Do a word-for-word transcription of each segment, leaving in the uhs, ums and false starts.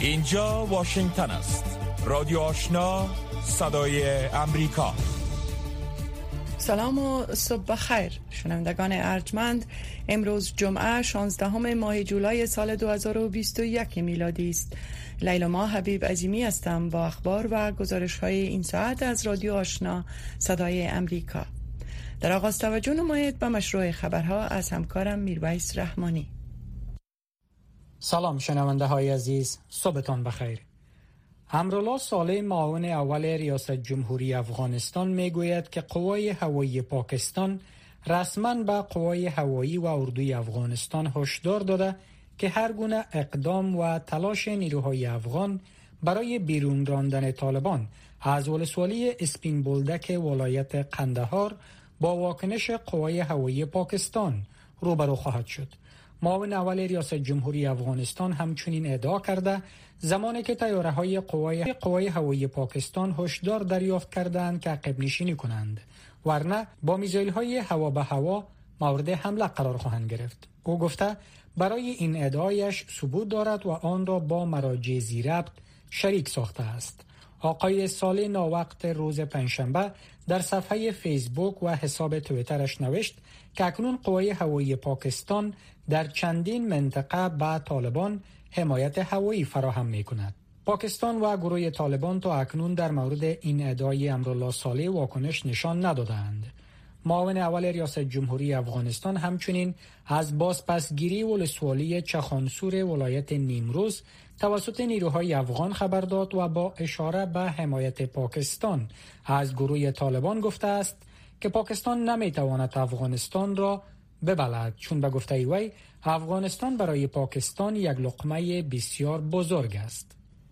اینجا واشنگتن است. رادیو آشنا، صدای امریکا. سلام و صبح بخیر شنوندگان ارجمند. امروز جمعه شانزدهم ماه جولای سال دو هزار و بیست و یک میلادی است. لیلا حبیب عظیمی هستم با اخبار و گزارش های این ساعت از رادیو آشنا صدای امریکا. در آغاز توجه نمایید به مشروع خبرها از همکارم میرویس رحمانی. سلام شنونده های عزیز، صبحتان بخیر. امرالله صالح معاون اول ریاست جمهوری افغانستان میگوید که قوای هوایی پاکستان رسما به قوای هوایی و اردوی افغانستان هشدار داده که هر گونه اقدام و تلاش نیروهای افغان برای بیرون راندن طالبان از ولسوالی اسپین بولدک ولایت قندهار با واکنش قوای هوایی پاکستان روبرو خواهد شد. معاون اول ریاست جمهوری افغانستان همچنین ادعا کرده زمانی که طیاره‌های قوای قوای هوایی پاکستان هشدار دریافت کردند که عقب نشینی کنند، ورنه با میزایل‌های هوا به هوا مورد حمله قرار خواهند گرفت. او گفته برای این ادعایش ثبوت دارد و آن را با مراجع ذی‌ربط شریک ساخته است. آقای صالح ناوقت روز پنجشنبه در صفحه فیسبوک و حساب توییترش نوشت که اکنون قوای هوایی پاکستان در چندین منطقه به طالبان حمایت هوایی فراهم می کند. پاکستان و گروه طالبان تا اکنون در مورد این ادعای امرالله صالح واکنش نشان ندادند. معاون اول ریاست جمهوری افغانستان همچنین از بازپسگیری ولسوالی چخانسور ولایت نیمروز توسط نیروهای افغان خبر داد و با اشاره به حمایت پاکستان از گروه طالبان گفته است که پاکستان نمیتواند افغانستان را ببلد، چون به گفته وی افغانستان برای پاکستان یک لقمه بسیار بزرگ است.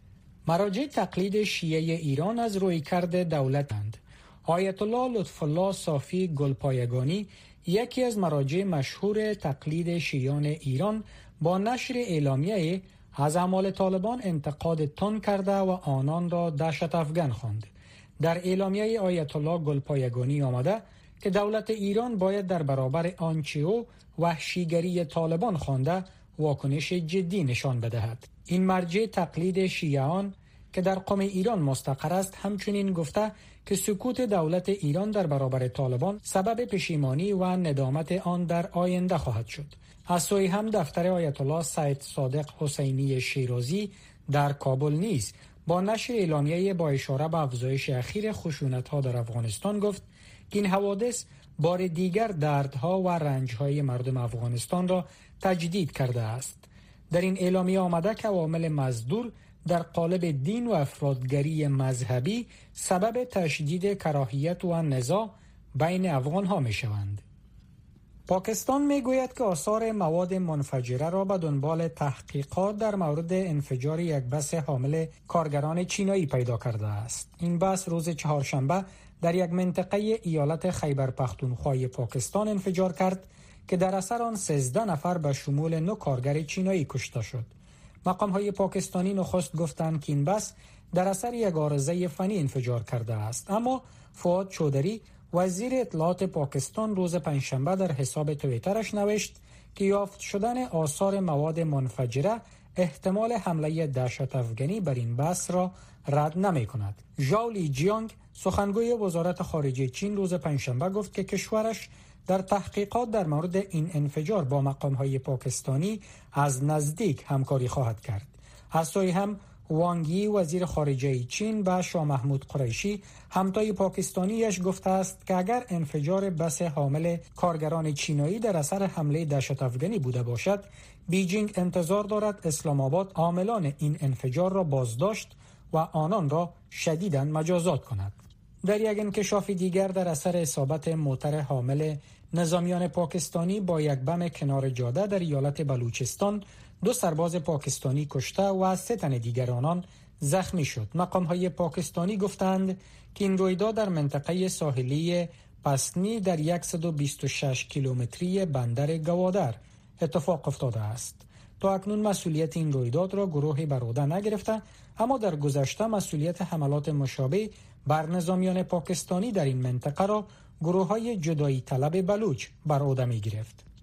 مراجع تقلید شیعه ایران از رویکرد دولتند. آیت الله لطف الله صافی گلپایگانی، یکی از مراجع مشهور تقلید شیعیان ایران، با نشر اعلامیه از اعمال طالبان انتقاد تند کرده و آنان را دهشت افکن خواند. در اعلامیه آیت الله گلپایگانی آمده که دولت ایران باید در برابر آنچه او وحشیگری طالبان خوانده واکنش جدی نشان بدهد. این مرجع تقلید شیعیان که در قم ایران مستقر است همچنین گفته که سکوت دولت ایران در برابر طالبان سبب پشیمانی و ندامت آن در آینده خواهد شد. از سوی هم دفتر آیت الله سید صادق حسینی شیرازی در کابل نیز با نشر اعلامیه با اشاره به افزایش اخیر خشونت‌ها در افغانستان گفت که این حوادث بار دیگر دردها و رنج‌های مردم افغانستان را تجدید کرده است. در این اعلامیه آمده که عوامل مزدور در قالب دین و افراطگری مذهبی سبب تشدید کراهیت و نزاع بین افغان‌ها می‌شوند. پاکستان میگوید که آثار مواد منفجره را به دنبال تحقیقات در مورد انفجار یک بس حامل کارگران چینایی پیدا کرده است. این بس روز چهارشنبه در یک منطقه ایالت خیبر پختونخوا پاکستان انفجار کرد که در اثر آن سیزده نفر به شمول نه کارگر چینایی کشته شد. مقام‌های پاکستانی نخست گفتند که این بس در اثر یک عارضه فنی انفجار کرده است، اما فؤاد چودری وزیر اطلاعات پاکستان روز پنجشنبه در حساب توییترش نوشت که یافت شدن آثار مواد منفجره احتمال حمله دهشت افغانی بر این بس را رد نمی کند. ژائو لیجیانگ سخنگوی وزارت خارجه چین روز پنجشنبه گفت که کشورش در تحقیقات در مورد این انفجار با مقام‌های پاکستانی از نزدیک همکاری خواهد کرد. از سوی هم وانگ یی وزیر خارجه چین به شاه محمود قریشی همتای پاکستانیش گفته است که اگر انفجار بس حامل کارگران چینایی در اثر حمله دهشت افغانی بوده باشد، بیجینگ انتظار دارد اسلام آباد عاملان این انفجار را بازداشت و آنان را شدیداً مجازات کند. در یک انکشاف دیگر در اثر اصابت موتر حامل نظامیان پاکستانی با یک بم کنار جاده در ایالت بلوچستان دو سرباز پاکستانی کشته و سه تن دیگر آنان زخمی شد. مقام‌های پاکستانی گفتند که این رویداد در منطقه ساحلی پسنی در صد و بیست و شش کیلومتری بندر گوادر اتفاق افتاده است. تا اکنون مسئولیت این رویداد را گروهی بر عهده نگرفته، اما در گذشته مسئولیت حملات مشابه بر نظامیان پاکستانی در این منطقه را گروه‌های جدایی طلب بلوچ بر عهده می گرفت.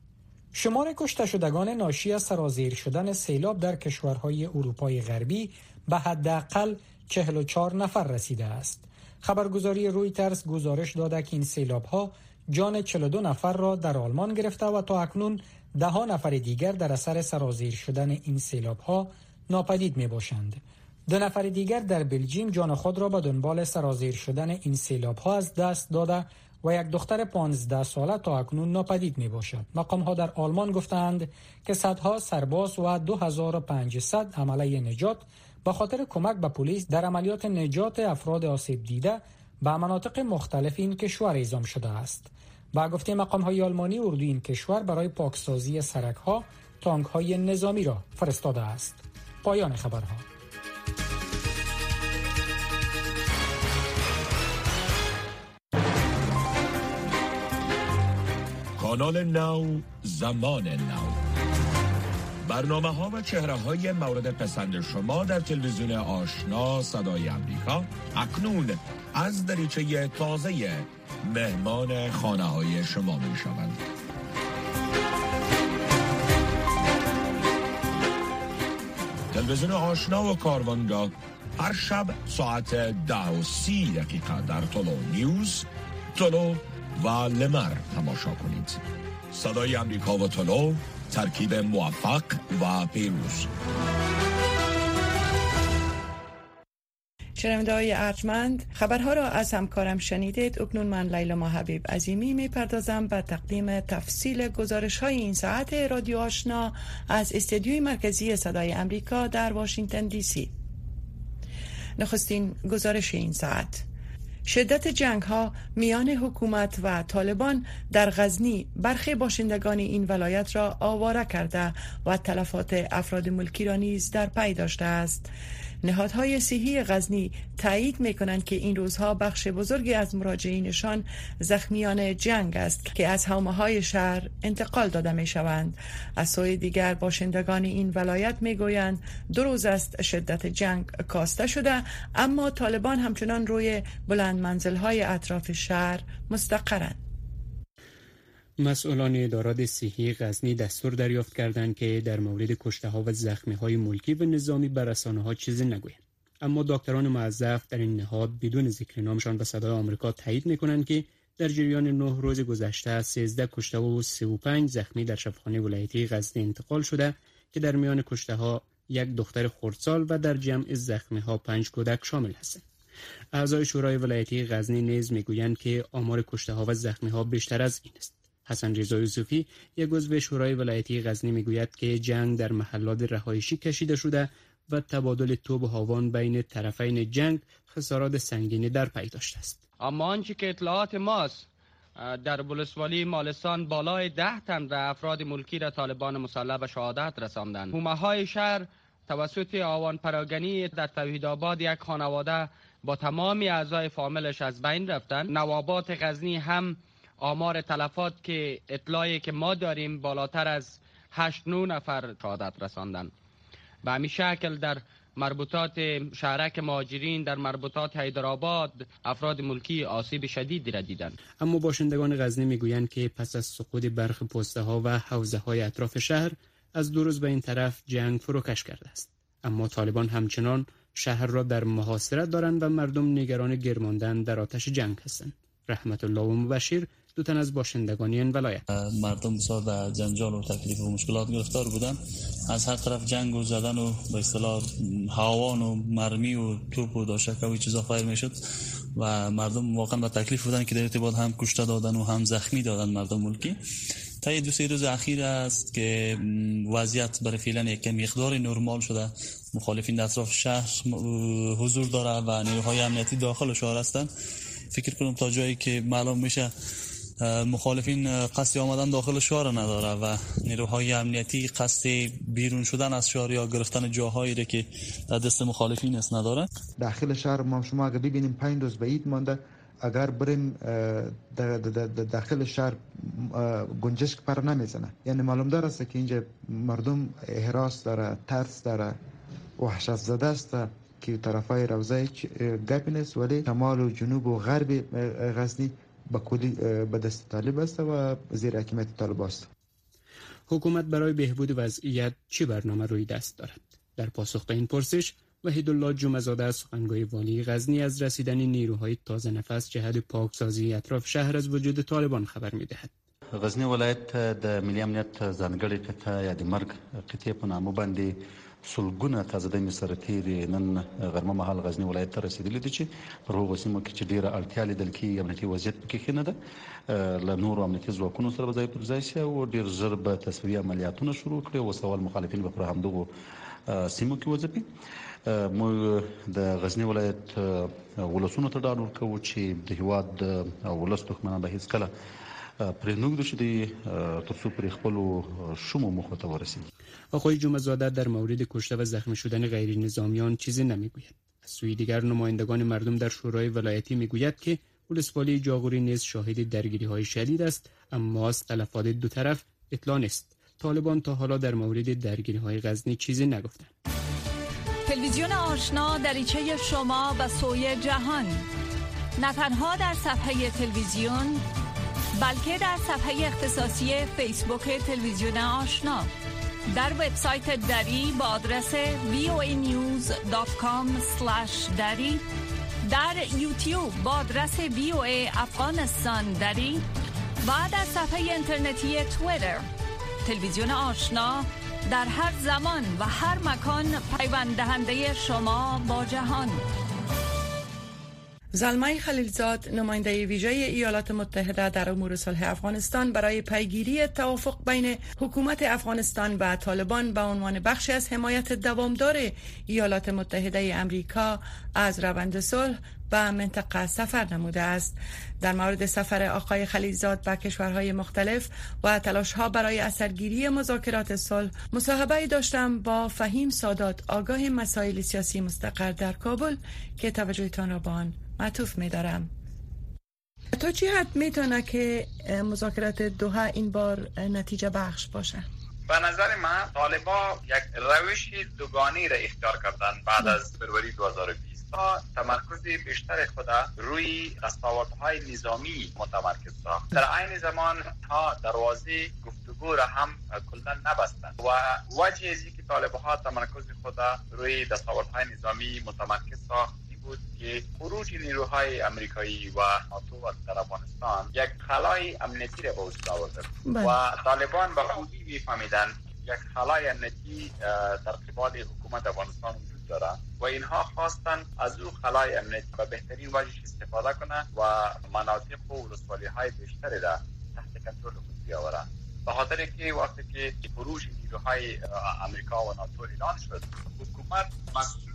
شمار کشته شدگان ناشی از سرازیر شدن سیلاب در کشورهای اروپای غربی به حداقل چهل و چهار نفر رسیده است. خبرگزاری رویترز گزارش داده که این سیلاب‌ها جان چهل و دو نفر را در آلمان گرفته و تا اکنون ده ها نفر دیگر در اثر سرازیر شدن این سیلاب‌ها ناپدید می‌باشند. دو نفر دیگر در بلژیم جان خود را به دنبال سرازیر شدن این سیلاب‌ها از دست داده و یک دختر پانزده ساله تا اکنون ناپدید می‌باشد. مقام‌ها در آلمان گفتند که صدها سرباز و دو هزار و پانصد عمله نجات به خاطر کمک به پلیس در عملیات نجات افراد آسیب دیده به مناطق مختلف این کشور اعزام شده است. با گفته مقام‌های آلمانی، اردوی این کشور برای پاکسازی سرک‌ها تانک‌های نظامی را فرستاده است. پایان خبرها. کانال نو، زمان نو. برنامه ها و چهره های مورد پسند شما در تلویزیون آشنا صدای امریکا اکنون از دریچه تازه مهمان خانه های شما می شوند. تلویزیون آشنا و کاروانگاه هر شب ساعت ده و سی دقیقه در تولو نیوز، تولو و لمر تماشا کنید. صدای امریکا و تولو، ترکیب موفق و پیروز. شنونده‌های ارجمند، خبرها را از همکارم شنیدید. اکنون من لیلا ما حبیب عظیمی میپردازم به تقدیم تفصیل گزارش های این ساعت رادیو آشنا از استودیوی مرکزی صدای امریکا در واشنگتن دی سی. نخستین گزارش این ساعت: شدت جنگ ها میان حکومت و طالبان در غزنی برخی باشندگان این ولایت را آواره کرده و تلفات افراد ملکی را نیز در پی داشته است. نهادهای صحی غزنی تایید می‌کنند که این روزها بخش بزرگی از مراجعینشان زخمیان جنگ است که از حومه‌های شهر انتقال داده می‌شوند. از سوی دیگر باشندگان این ولایت می‌گویند دو روز است شدت جنگ کاسته شده، اما طالبان همچنان روی بلند منزل‌های اطراف شهر مستقرند. مسئولان ادارات صحی غزنی دستور دریافت کردند که در مورد کشته‌ها و زخمی‌های ملکی و نظامی بر رسانه‌ها چیزی نگویند. اما دکتران موظف در این نهاد بدون ذکر نامشان به صدای آمریکا تایید می‌کنند که در جریان نه روز گذشته سیزده کشته و سی و پنج زخمی در شفاخانه ولایتی غزنی انتقال شده که در میان کشته‌ها یک دختر خردسال و در جمع زخمی‌ها پنج کودک شامل هستند. اعضای شورای ولایتی غزنی نیز می‌گویند که آمار کشته‌ها و زخمی‌ها بیشتر از این است. حسن رضا یوسفی، یک عضو شورای ولایتی غزنی، میگوید که جنگ در محلات رهایشی کشیده شده و تبادل توپ و هاوان بین طرفین جنگ خسارات سنگینی در پی داشته است. اما آنچه که اطلاعات ماست در ولسوالی مالستان بالای ده تن را افراد ملکی را طالبان مسلح به شهادت رساندند. حومه‌های شهر توسط آوان پراگنی در توحیدآباد یک خانواده با تمامی اعضای فامیلش از بین رفتند. نوابات غزنی هم آمار تلفات که اطلاعی که ما داریم بالاتر از هشت نه نفر شهادت رساندن. به همین شکل در مربوطات شهرک مهاجرین، در مربوطات حیدرآباد افراد ملکی آسیب شدیدی را دیدند. اما باشندگان غزنی میگویند که پس از سقوط برخی پسته ها و حوزه های اطراف شهر از دو روز به این طرف جنگ فروکش کرده است. اما طالبان همچنان شهر را در محاصره دارند و مردم نگران گرماندن در آتش جنگ هستند. رحمت الله و مبشر، دو تن از باشندگان این ولایت. مردم بسیار در جنجال و تکلیف و مشکلات گرفتار بودن. از هر طرف جنگ و زدن و به اصطلاح هاوان و مرمی و توپ و داشتک و چیزا فایر میشد و مردم واقعا به تکلیف بودن که در ارتباط هم کشته دادن و هم زخمی دادن مردم ملکی. تا دو سه روز اخیر است که وضعیت برای فعلا یک مقدار نرمال شده. مخالفین در اطراف شهر حضور داره و نیروهای امنیتی داخل شهر هستند. فکر کنم تا جایی که معلوم میشه مخالفین قصد آمدن داخل شهر نداره و نیروهای امنیتی قصد بیرون شدن از شهر یا گرفتن جاهایی را که دست مخالفین است نداره. داخل شهر ما شما اگه ببینیم پنج روز به عید مانده، اگر بریم داخل شهر گنجشک پر نمیزنه. یعنی معلوم داره است که اینجا مردم هراس داره، ترس داره، وحشت زده است که طرفای روضه گپی نیست، ولی شمال و جنوب و غرب غزنی به کلی به دست طالب است و زیر حکومت طالب است. حکومت برای بهبود وضعیت چه برنامه روی دست دارد؟ در پاسخ به این پرسش وحیدالله جمعه‌زاده از سخنگوی والی غزنی از رسیدن نیروهای تازه نفس جهت پاکسازی اطراف شهر از وجود طالبان خبر می‌دهد. غزنی ولایت د ملي امنیت ځانګړې قطعه یا د مرګ قطعه په نامه باندې سلګونه تازه سره تیرې نن غرمه مهال غزنی ولایت ته رسیدلې دي چې پر هغو سیمو کې چې ډیره اړتیا لیدل کېږي امنیتي وضعیت پکې ښه نه ده له نورو امنیتي ځواکونو سره به ځای پر ځای شي او ډېر ژر به تصفیې عملیاتونه شروع کړي او سوال مخالفین به پر همدغو سیمو کې وځپي. موږ د غزنی ولایت ولسونو ته ډاډ ورکوو چې د هېواد د ولس دښمنان به هېڅکله پرې نږدې شي تر څو پرې خپلو شومو موخو ته ورسیږي. آقای جمعه‌زاده در مورد کشته و زخمی شدن غیر نظامیان چیزی نمیگوید. از سوی دیگر نمایندگان مردم در شورای ولایتی میگوید که ولسوالی جاغوری نیز شاهد درگیری‌های شدید است، اما از تلفات دو طرف اطلاع نیست. طالبان تا حالا در مورد درگیری‌های غزنی چیزی نگفتند. تلویزیون آشنا دریچه شما به سوی جهان، نه تنها در صفحه تلویزیون بلکه در صفحه اختصاصی فیسبوک تلویزیون آشنا، در وبسایت دری با آدرس وی او ای نیوز دات کام اسلش دری، در یوتیوب با آدرس وی او ای افغانستان دری و در صفحه اینترنتی توییتر. تلویزیون آشنا در هر زمان و هر مکان پیوند دهنده شما با جهان. زلمه خلیلزاد، نماینده ویژه ایالات متحده در امور صلح افغانستان، برای پیگیری توافق بین حکومت افغانستان و طالبان به عنوان بخشی از حمایت دوامدار ایالات متحده امریکا از روند صلح به منطقه سفر نموده است. در مورد سفر آقای خلیلزاد به کشورهای مختلف و تلاش‌ها برای اثرگیری مذاکرات صلح مصاحبه‌ای داشتم با فهیم سادات، آگاه مسائل سیاسی مستقر در کابل، که توجهتان را به آن معطوف می‌دارم. تا چی حد میتونه که مذاکرات دوحه این بار نتیجه بخش باشه؟ به نظر من طالبان یک روش دوگانه را اختیار کردن بعد از فروری دو هزار و بیست تا تمرکز بیشتر خود روی دستاوردهای نظامی متمرکز ساخت. در عین زمان ها دروازه گفتگو را هم کلا نبستند و وجه ازی که طالبان تمرکز خود روی دستاوردهای نظامی متمرکز ساخت بود که خروج نیروهای امریکایی و ناتو در افغانستان یک خلای امنیتی را به وجود آورد و طالبان به خوبی می‌فهمیدن یک خلای امنیتی در قبال حکومت افغانستان وجود دارد و اینها خواستن از او خلای امنیتی به بهترین وجهش استفاده کنند و مناطق و ولسوالی‌های بیشتری را تحت کنترل خود بیاورند. به خاطر که وقتی که خروج نیروهای امریکا و ناتو اعلان شد، حکومت مصروف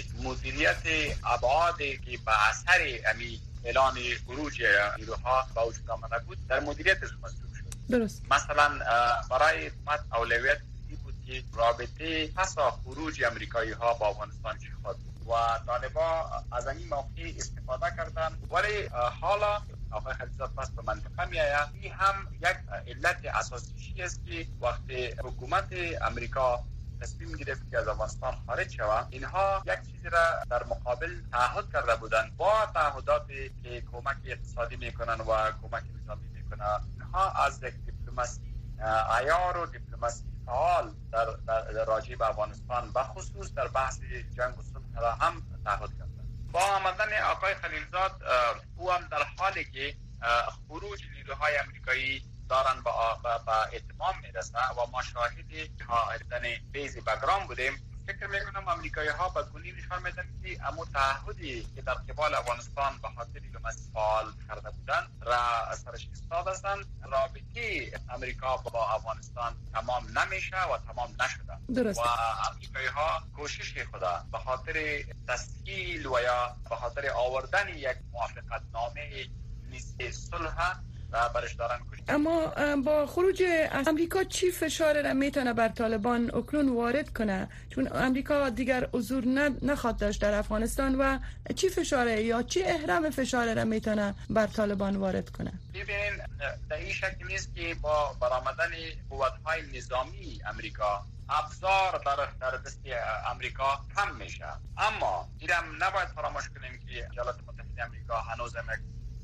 مدیریت ابعادی که به اثر امی اعلان خروج نیروها به وجود آمده بود در مدیریتش مصروف شد. درست. مثلا برای حکومت اولویت بود که رابطه پس از خروج امریکایی ها با افغانستان چه خواهد بود و طالبان از این موقع استفاده کردن. ولی حالا آقای خلیلزاد پس به منطقه می آید. این هم یک علت اساسی است که وقتی حکومت امریکا تصمیم گرفت که از افغانستان خارج شود، اینها یک چیزی را در مقابل تعهد کرده بودند با تعهداتی که کمک اقتصادی میکنن و کمک نظامی میکنن. اینها از یک دیپلماسی عیار و دیپلماسی فعال در, در, در راجع به افغانستان و خصوص در بحث جنگ و صلح را هم تعهد کردند. با آمدن آقای خلیلزاد او هم در حالی که خروج نیروهای امریکایی دارن با با اتمام میرسه و ما شاهد حاضرن بیز بگرام بودیم. فکر میکنم امریکایی ها به گونی نشان میدن که امو تعهدی که در قبال افغانستان به خاطر دیپلماسی فعال کرده بودن را سرش استادستند. رابطه امریکا با افغانستان تمام نمیشه و تمام نشده. درست. و امریکایی ها کوشش خدا به خاطر تسهیل و یا به خاطر آوردن یک موافقت نامه نسبی صلح برش دارن کشید. اما با خروج از امریکا چی فشار را میتونه بر طالبان اکنون وارد کنه؟ چون امریکا دیگر حضور نخواد داشت در افغانستان و چی فشاره یا چی اهرام فشار را میتونه بر طالبان وارد کنه؟ ببینین در این شکل نیست که با برآمدن قوت‌های نظامی امریکا ابزار در در دست امریکا کم میشه. اما اینم نباید فراموش کنیم که ایالات متحده امریکا هنوز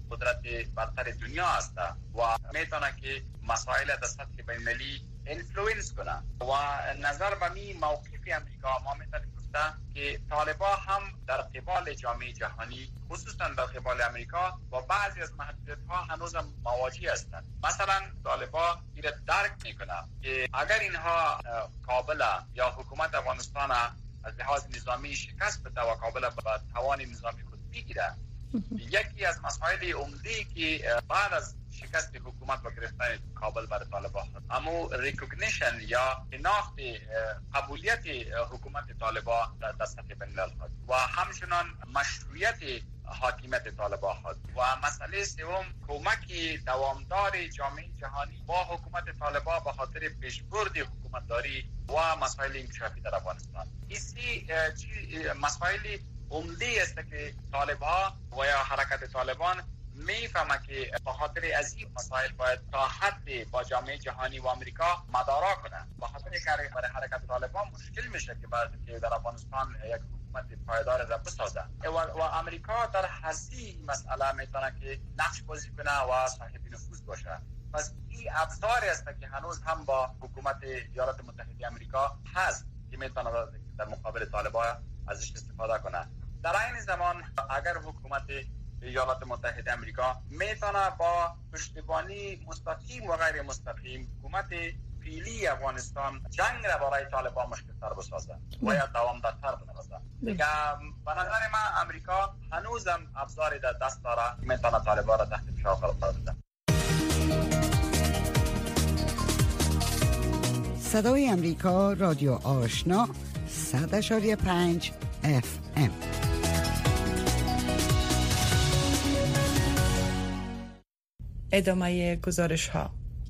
قدرت برتر دنیا است و میتونه که مسائل در سطح بین‌المللی اینفلوئنس کنه و نظر به می موقف امریکا ما میتونیم گفته که طالبان هم در قبال جامعه جهانی خصوصا در قبال امریکا و بعضی از محدودیت‌ها هنوز مواجه هستند. مثلا طالبان این درک میکنه که اگر اینها کابل یا حکومت افغانستان از لحاظ نظامی شکست بده و کابل به توان نظامی خود بگیره، یکی از مسائل عمده که بعد از شکست حکومت و گرفتن کابل بر طالبان اما ریکگنیشن یا شناخت قبولیت حکومت طالبان در سطح بین‌الملل و همچنان مشروعیت حاکمیت طالبان و مسئله سوم کمک دوامدار جامعه جهانی با حکومت طالبان به خاطر پیشبرد حکومتداری و مسائل انکشافی در افغانستان. اسی مسائل عمده است که طالبان و یا حرکت طالبان میفهمه که به خاطر از این مسائل باید تا حد با جامعه جهانی و آمریکا مدارا کنه. به خاطر که برای حرکت طالبان مشکل میشه که بعد که در افغانستان یک حکومت پایدار را بسازه و, و آمریکا در هستی مسئله میتونه که نقش بازی کنه و صاحب نفوذ باشه. پس این ابزاری است که هنوز هم با حکومت ایالات متحده آمریکا هست که میتونه در مقابل طالبان ازش استفاده کنه. در این زمان اگر حکومت ایالات متحده آمریکا میتونه با پشتیبانی مستقیم و غیر مستقیم حکومت فعلی افغانستان جنگ را برای طالبان مشکل‌تر بسازه و یا دوامدارتر بنوازه. دیگه به نظر من امریکا هنوزم ابزاری در دست داره که میتونه طالبان را تحت فشار قرار بده. صدای امریکا، رادیو آشنا، صد اشاری پنج اف ام. ادامه گزارش ها.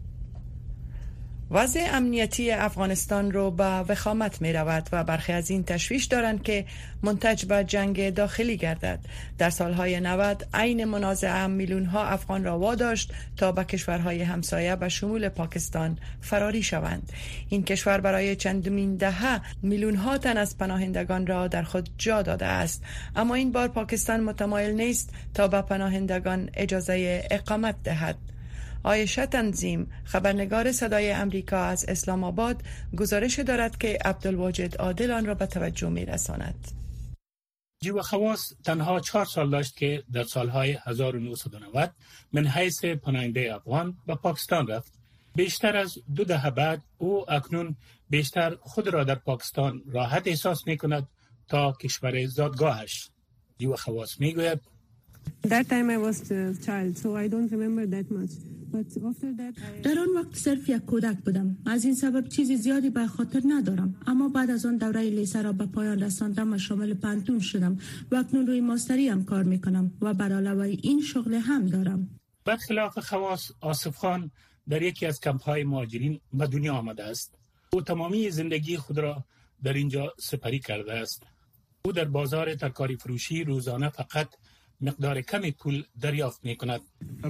وضع امنیتی افغانستان رو به وخامت می رود و برخی از این تشویش دارند که منتج به جنگ داخلی گردد. در سالهای نود عین منازعه میلیون ها افغان را واداشت تا به کشورهای همسایه به شمول پاکستان فراری شوند. این کشور برای چندمین دهه میلیون ها تن از پناهندگان را در خود جا داده است، اما این بار پاکستان متمایل نیست تا به پناهندگان اجازه اقامت دهد. عایشه تنظیم، خبرنگار صدای امریکا از اسلام آباد، گزارش دارد که عبدالواجد عادل آن را به توجه می رساند. جیو خواس تنها چهار سال داشت که در سالهای هزار و نهصد و نود من حیث پناهنده افغان به پاکستان رفت. بیشتر از دو دهه بعد او اکنون بیشتر خود را در پاکستان راحت احساس می کند تا کشور زادگاهش. جیو خواس می گوید That time I was a child, so I don't remember that much. But after that I... در آن وقت صرف یک کودک بودم. از این سبب چیز زیادی به خاطر ندارم. اما بعد از آن دوره لیسه را به پایان رساندم و شامل پانتون شدم و اکنون روی ماستری هم کار میکنم و بر علاوه این شغل هم دارم. برخلاف خواس، آصف خان در یکی از کمپ‌های مهاجرین به دنیا آمده است. او تمامی زندگی خود را در اینجا سپری کرده است. او در بازار ترکاری فروشی روزانه فقط مقدار کمی پول دریافت می کند.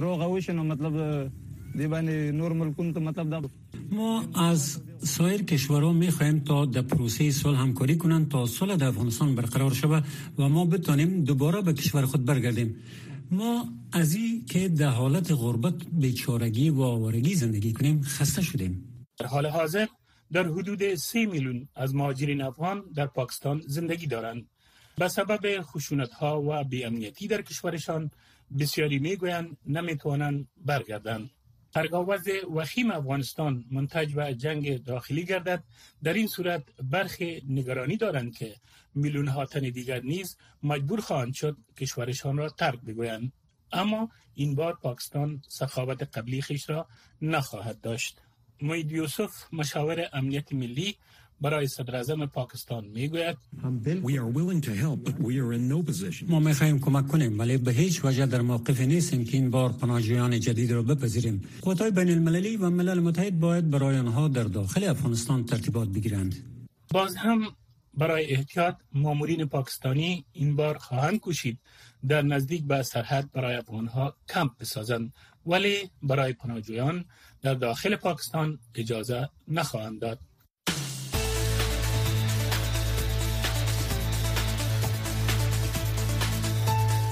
مطلب دیوانه نورمال کنت مطلب ما از سایر کشورها می خواهیم تا در پروسه صلح همکاری کنند تا صلح در افغانستان برقرار شود و ما بتوانیم دوباره به کشور خود برگردیم. ما از این که در حالت غربت، بیچارگی و آوارگی زندگی کنیم خسته شدیم. در حال حاضر در حدود سه میلیون از مهاجرین افغان در پاکستان زندگی دارند. به سبب خشونت‌ها و بی‌امنیتی در کشورشان بسیاری میگویند نمیتوانند برگردند. هرگاه وضع وخیم افغانستان منتج به جنگ داخلی گردد، در این صورت برخی نگرانی دارند که میلیون ها تن دیگر نیز مجبور خواهند شد کشورشان را ترک بگویند. اما این بار پاکستان سخاوت قبلی خویش را نخواهد داشت. موید یوسف، مشاور امنیت ملی برای صدر اعظم پاکستان میگوید ما میخواهیم کمک کنیم ولی به هیچ وجه در موقف نیستیم که این بار پناهجویان جدید را بپذیریم. قوت‌های بین المللی و ملل متحد باید برای آنها در داخل افغانستان ترتیبات بگیرند. باز هم برای احتیاط مامورین پاکستانی این بار خواهند کوشید در نزدیک به سرحد برای افغانها کمپ بسازند، ولی برای پناهجویان در داخل پاکستان اجازه نخواهند داد.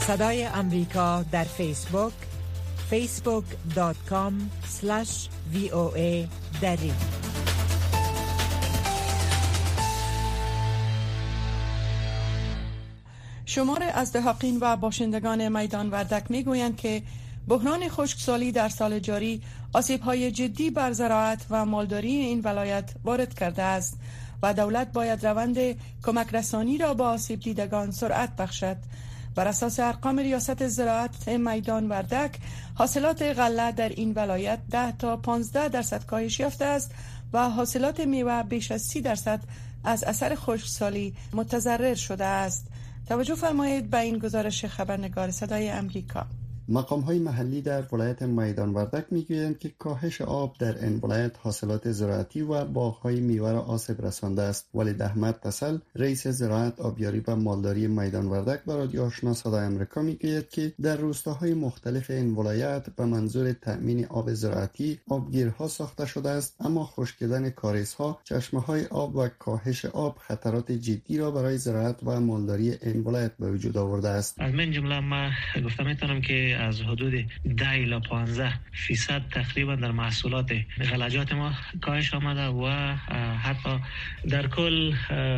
صدای امریکا در فیسبوک فیسبوک دات کام اسلش وی او ای دری. شمار ازدهاقین و باشندگان میدان وردک میگویند که بحران خشکسالی در سال جاری آسیب‌های جدی بر زراعت و مالداری این ولایت وارد کرده است و دولت باید روند کمک رسانی را با آسیب دیدگان سرعت بخشد. بر اساس ارقام ریاست زراعت میدان وردک، حاصلات غله در این ولایت ده تا پانزده درصد کاهش یافته است و حاصلات میوه بیش از سی درصد از اثر خشکسالی متضرر شده است. توجه فرمایید به این گزارش خبرنگار صدای امریکا. مقام‌های محلی در ولایت میدان وردک میگویند که کاهش آب در این ولایت حاصلات زراعتی و باغ‌های میوه را آسیب رسانده است. ولید احمد تسل، رئیس زراعت، آبیاری و مالداری میدان وردک، به رادیو آشنا صدای آمریکا میگوید که در روستاهای مختلف این ولایت به منظور تأمین آب زراعتی آبگیرها ساخته شده است، اما خشکیدن کاریزها، چشمه‌های آب و کاهش آب خطرات جدی را برای زراعت و مالداری این ولایت به وجود آورده است. از من جمله ما گفتم میتونم که از حدود ده الی پانزده فیصد تقریبا در محصولات غلجات ما کاهش آمده و حتی در کل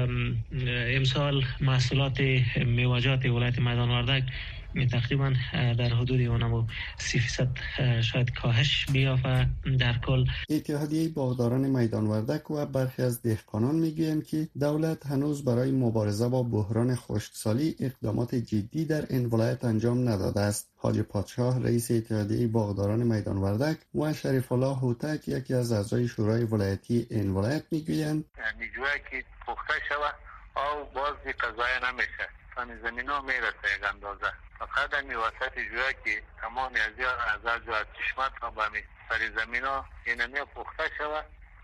امسال محصولات میوه‌جات ولایت میدان وردک تقریبا در حدود اونمو سی فیصد شاید کاهش بیافته در کل. اتحادیه باغداران میدان وردک و برخی از دهقانان میگویند که دولت هنوز برای مبارزه با بحران خشکسالی اقدامات جدی در این ولایت انجام نداده است. حاجی پادشاه، رئیس اتحادیه باغداران میدان وردک، و شریف الله هوتک، یکی از اعضای شورای ولایتی این ولایت میگویند میجوه که پخته شود او بازی قضایه نمیشه، تانی زمین ها میرسه یک اندازه، فقط همی وسط جوه که تمام ازیار ازار جو از چشمت ها به می سری زمین ها این همی پخته شود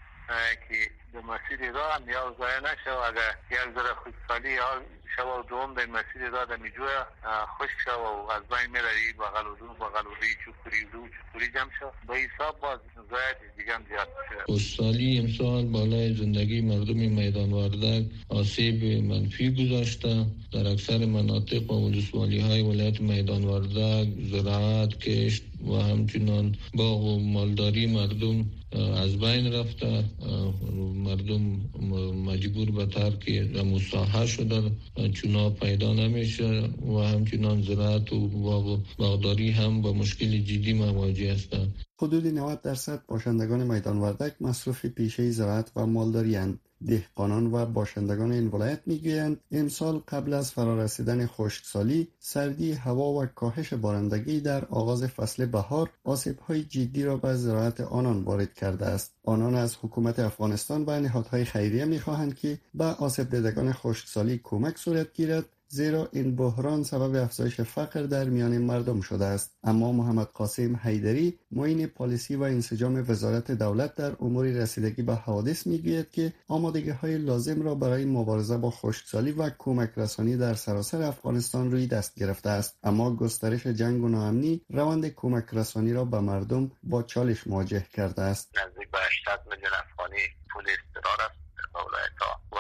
که به مسیری را هم یا زایه نشود. اگر یک ذره خودسالی یا شوا و دوم در مسیری را در میجوه خشک شوا و از بین میروی بغل و دو بغل و دی چوکوری دو چوکوری جمع شد به حساب باز زایت دیگه هم زیاد شد. خشکسالی امسال بالای زندگی مردم میدان وردک آسیب منفی گذاشته. در اکثر مناطق و ولسوالی های ولایت میدان وردک زراعت، کشت و همچنان باغ و مالداری مردم از بین رفته. مردم مجبور به ترک مساحه شده، چونا پیدا نمیشه و همچنان زراعت و باغداری هم با مشکل جدی مواجه هستند. حدود نود درصد باشندگان میدان وردک مصروف پیشه زراعت و مالداری اند. دهقانان و باشندگان این ولایت میگویند امسال قبل از فرارسیدن خشکسالی، سردی هوا و کاهش بارندگی در آغاز فصل بهار آسیب‌های جدی را به زراعت آنان وارد کرده است. آنان از حکومت افغانستان و نهادهای خیریه میخواهند که به آسیب دیدگان خشکسالی کمک صورت گیرد، زیرا این بحران سبب افزایش فقر در میان مردم شده است. اما محمد قاسم حیدری، معین پالیسی و انسجام وزارت دولت در امور رسیدگی به حوادث میگوید که آمادگی‌های لازم را برای مبارزه با خشکسالی و کمک رسانی در سراسر افغانستان روی دست گرفته است، اما گسترش جنگ و ناامنی روند کمک رسانی را به مردم با چالش مواجه کرده است. نزدیک به هشتصد میلیون افغانی پول استقرار است ولایت‌ها و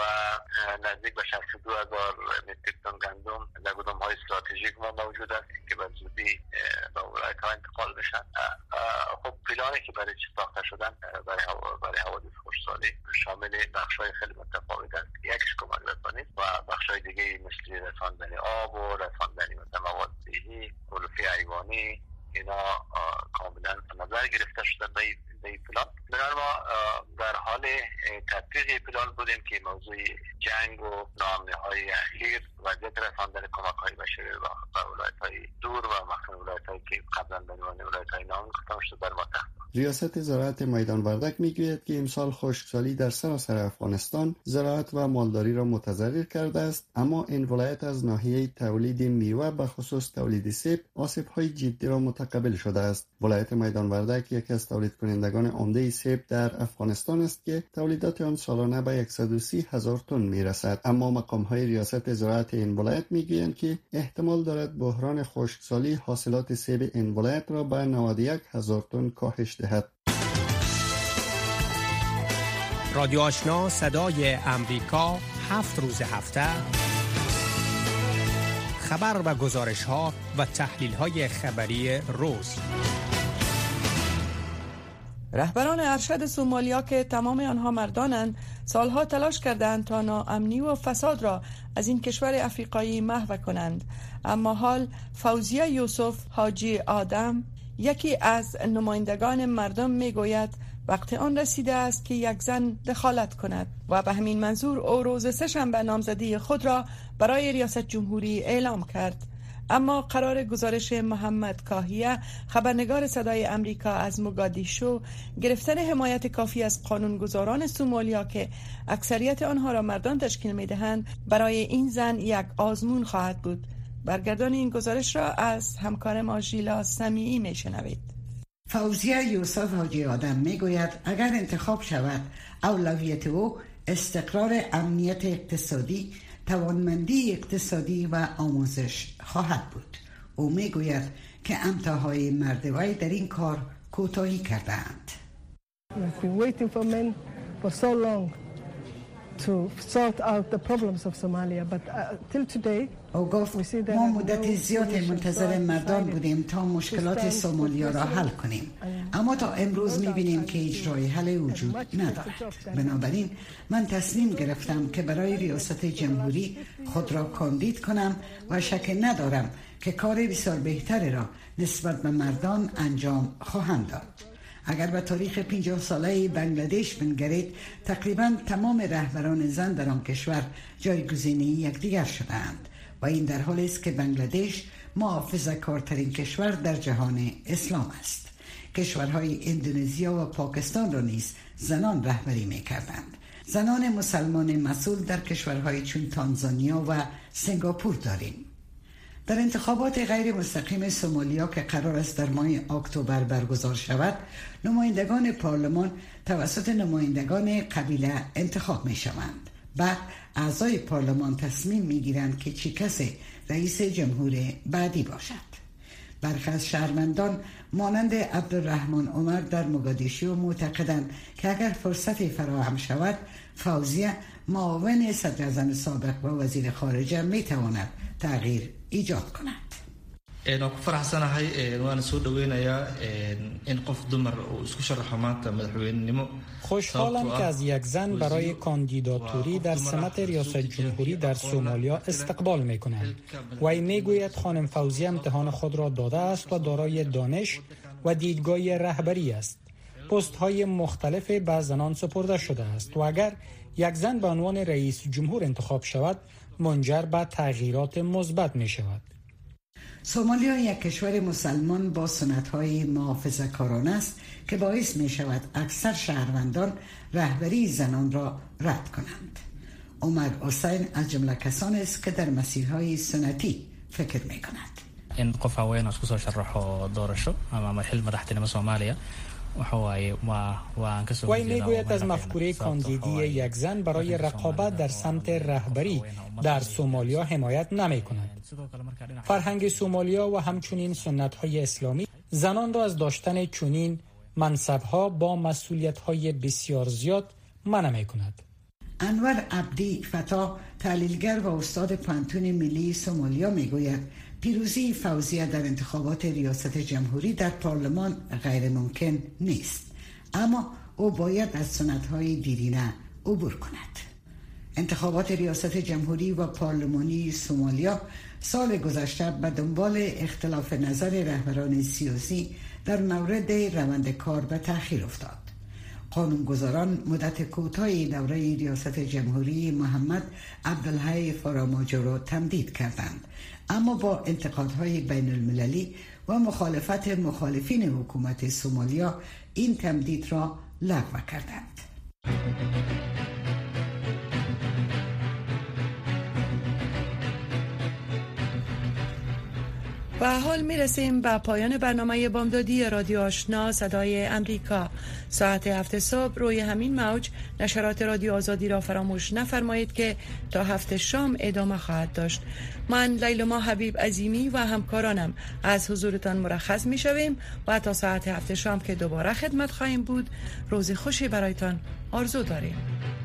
نزدیک به شصت و دو هزار متریک تن گندم در گودام‌های استراتژیک ما موجود است که به زودی به ولایت‌ها انتقال بشن. خب پلانی که برای چی ساخته شدن برای برای حوادث خشکسالی شامل بخش‌های خیلی متفاوت است. یکیش کمک رسانی و بخش‌های دیگه مثل رساندن آب و رساندن مثل مواد صحی، علوفه حیوانی، اینا کاملا نظر گرفته شدن به این پلان. بنابراین ما در حال تطبیق پلان بودیم که موضوع جنگ و ناامنی‌های اخیر وضعیت رساندن کمک‌های بشری به ولایت‌های دور و مخصوصاً ولایت‌هایی که قبلا به عنوان ولایت‌های ناامن گفتم شده بر ما تحت. ریاست زراعت میدان وردک میگوید که امسال خشکسالی در سراسر افغانستان زراعت و مالداری را متضرر کرده است، اما این ولایت از ناحیه تولید میوه به خصوص تولید سیب آسیب‌های جدی را متقبل شده است. ولایت میدان وردک یکی از تولید کنندگان عمده سیب در افغانستان است که تولیدات آن سالانه به صد و سی هزار تن میرسد، اما مقام‌های ریاست زراعت این ولایت میگویند که احتمال دارد بحران خشکسالی حاصلات سیب این ولایت را به نود و یک هزار تن کاهش دهد. رادیو آشنا صدای امریکا هفت روز هفته خبر و گزارش ها و تحلیل های خبری روز. رهبران ارشد سومالیا که تمام آنها مردانند سالها تلاش کردند تا ناامنی و فساد را از این کشور افریقایی محو کنند، اما حال فوزیه یوسف حاجی آدم، یکی از نمایندگان مردم، میگوید وقت آن رسیده است که یک زن دخالت کند و به همین منظور او روز سه‌شنبه نامزدی خود را برای ریاست جمهوری اعلام کرد. اما قرار گزارش محمد کاهیه، خبرنگار صدای امریکا از موگادیشو، گرفتن حمایت کافی از قانونگذاران سومالیا که اکثریت آنها را مردان تشکیل می‌دهند برای این زن یک آزمون خواهد بود. برگردان این گزارش را از همکار ما ژیلا سمیعی میشنوید. فوزیه یوسف حاجی آدم میگوید اگر انتخاب شود اولویت او استقرار امنیت اقتصادی، توانمندی اقتصادی و آموزش خواهد بود. او میگوید که امتاهای مردوی در این کار کوتاهی کردند. We've been waiting for men for so long to sort out the problems of Somalia, but uh, till today او گفت ما مدت زیاد منتظر مردان بودیم تا مشکلات سومالیا را حل کنیم، اما تا امروز می‌بینیم که هیچ راه حل وجود ندارد. بنابراین من تصمیم گرفتم که برای ریاست جمهوری خود را کاندید کنم و شک ندارم که کار بسیار بهتری را نسبت به مردان انجام خواهم داد. اگر به تاریخ پنجاه ساله بنگلادش بنگرید، تقریبا تمام رهبران زن در آن کشور جایگزینی یکدیگر شدند و این در حالی است که بنگلادش محافظه‌کارترین کشور در جهان اسلام است. کشورهای اندونزیا و پاکستان را نیز زنان رهبری می‌کردند. زنان مسلمان مسئول در کشورهای چون تانزانیا و سنگاپور داریم. در انتخابات غیر مستقیم سومالیا که قرار است در ماه اکتبر برگزار شود، نمایندگان پارلمان توسط نمایندگان قبیله انتخاب می شوند. بعد اعضای پارلمان تصمیم می گیرند که چه کسی رئیس جمهور بعدی باشد. برخی از شهروندان مانند عبدالرحمن عمر در موگادیشو معتقدند که اگر فرصتی فراهم شود، فوزیه معاون صدر اعظم سابق و وزیر خارجه می تواند تغییر ایجاد کند. een ku faraxsanahay waan soo dhaweynayaa in qof dumar oo isku sharaxo maanta madaxweynenimo. خوشحالم که از یک زن برای کاندیداتوری در سمت ریاست جمهوری در سومالیا استقبال می‌کنند. و میگوید خانم فوزیه امتحان خود را داده است و دارای دانش و دیدگاه رهبری است. پست های مختلف به زنان سپرده شده است و اگر یک زن به عنوان رئیس جمهور انتخاب شود، منجر به تغییرات مثبت می شود. سومالیا یک کشور مسلمان با سنت‌های محافظه‌کارانه است که باعث می شود اکثر شهروندان رهبری زنان را رد کنند. عمر حسین از جمله کسانی است که در مسیرهای سنتی فکر می کند. این qof haween isku soo sharaxo doorasho ama xil madaxtinimo Soomaaliya وی میگوید از مفکوره کاندیدی یک زن برای رقابت در سمت رهبری در سومالیا حمایت نمی کند. فرهنگ سومالیا و همچنین سنت های اسلامی زنان را از داشتن چنین منصب ها با مسئولیت های بسیار زیاد منع می کند. انور عبدی فتا، تحلیلگر و استاد پانتون ملی سومالیا، میگوید پیروزی فوزیه در انتخابات ریاست جمهوری در پارلمان غیر ممکن نیست، اما او باید از سنت‌های دیرینه عبور کند. انتخابات ریاست جمهوری و پارلمانی سومالیا سال گذشته به دنبال اختلاف نظر رهبران سیاسی در مورد روند کار به تأخیر افتاد. قانونگذاران مدت کوتاهی دوره ریاست جمهوری محمد عبدالحی فرماجو را تمدید کردند، اما با انتقادهای بین المللی و مخالفت مخالفین حکومت سومالیا این تمدید را لغو کردند. و حال می رسیم به پایان برنامه بامدادی رادیو آشنا صدای امریکا. ساعت هفت صبح روی همین موج نشرات رادیو آزادی را فراموش نفرمایید که تا هفت شام ادامه خواهد داشت. من لیلما حبیب عظیمی و همکارانم از حضورتان مرخص می شویم و تا ساعت هفت شام که دوباره خدمت خواهیم بود، روز خوشی برایتان آرزو داریم.